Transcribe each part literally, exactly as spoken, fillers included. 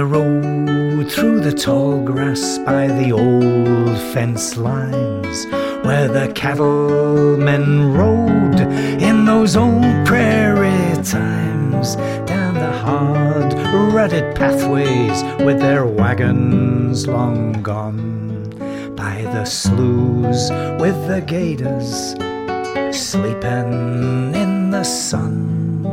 the road through the tall grass by the old fence lines, where the cattlemen rode in those old prairie times, down the hard rutted pathways with their wagons long gone, by the sloughs with the gators sleeping in the sun.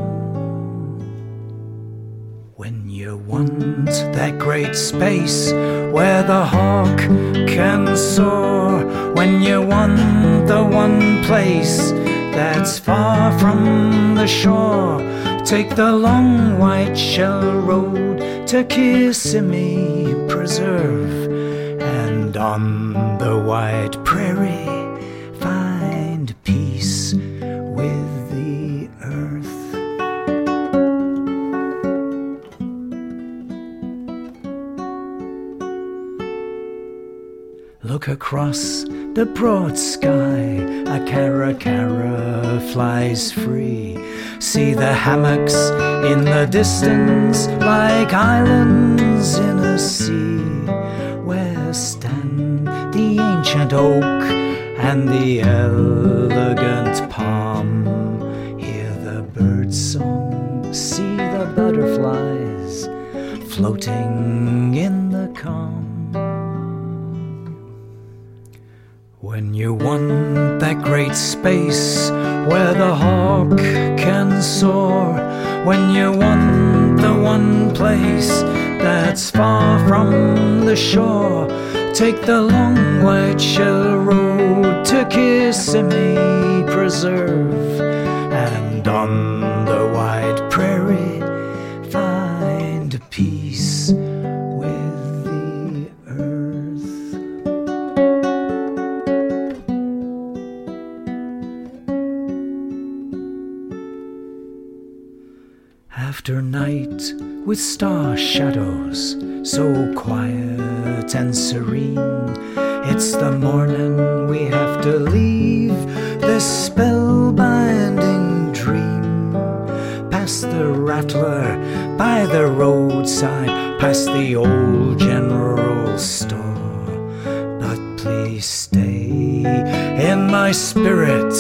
When you want that great space where the hawk can soar, when you want the one place that's far from the shore, take the long white shell road to Kissimmee Preserve, and on the wide prairie find peace with the earth. Look across the broad sky, a caracara flies free. See the hammocks in the distance like islands in a sea, where stand the ancient oak and the elegant palm. Hear the bird song, see the butterflies floating in the calm. When you want that great space where the hawk can soar, when you want the one place that's far from the shore, take the long white shell road to Kissimmee Preserve, and on the wide prairie find peace with the earth. After night with star shadows so quiet and serene, it's the morning we have to leave this spellbinding dream. Past the Rattler by the roadside, past the old general store, but please stay in my spirit,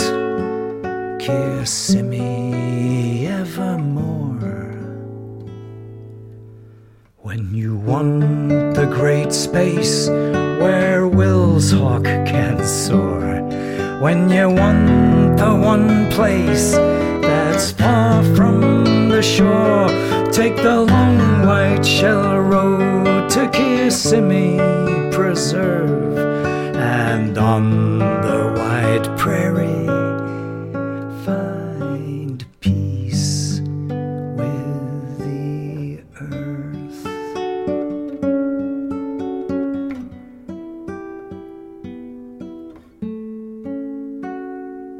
Kissimmee evermore. When you want the great space where Will's hawk can soar, when you want the one place that's far from the shore, take the long white shell road to Kissimmee Preserve, and on the wide prairie